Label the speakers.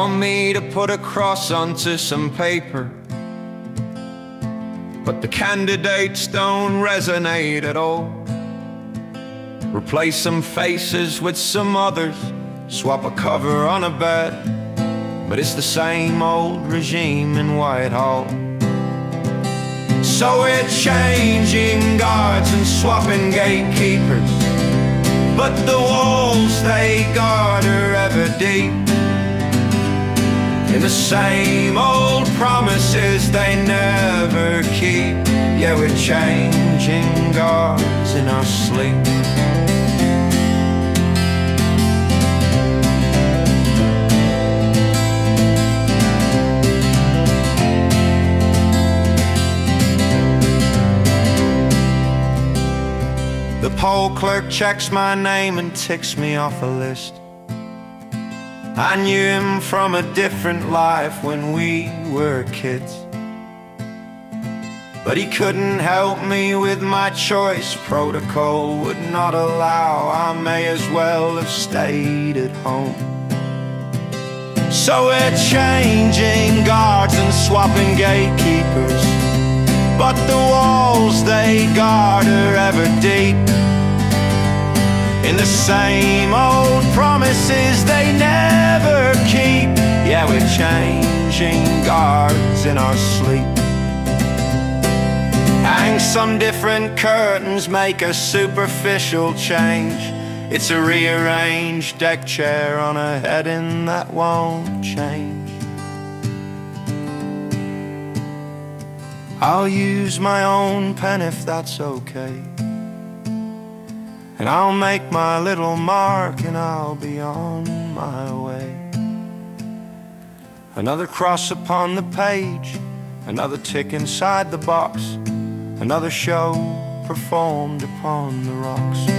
Speaker 1: want me to put a cross onto some paper, but the candidates don't resonate at all. Replace some faces with some others, swap a cover on a bed, but it's the same old regime in Whitehall. So we're changing guards and swapping gatekeepers, but the walls they guard are ever deep in the same old promises they never keep. Yeah, we're changing guards in our sleep. The poll clerk checks my name and ticks me off a list. I knew him from a different life when we were kids, but he couldn't help me with my choice. Protocol would not allow, I may as well have stayed at home. So we're changing guards and swapping gatekeepers, but the walls they guard are ever deep in the same old promises they never keep. Yeah, we're changing guards in our sleep. Hang some different curtains, make a superficial change. It's a rearranged deck chair on a heading that won't change. I'll use my own pen if that's okay, and I'll make my little mark and I'll be on my way. Another cross upon the page, another tick inside the box, another show performed upon the rocks.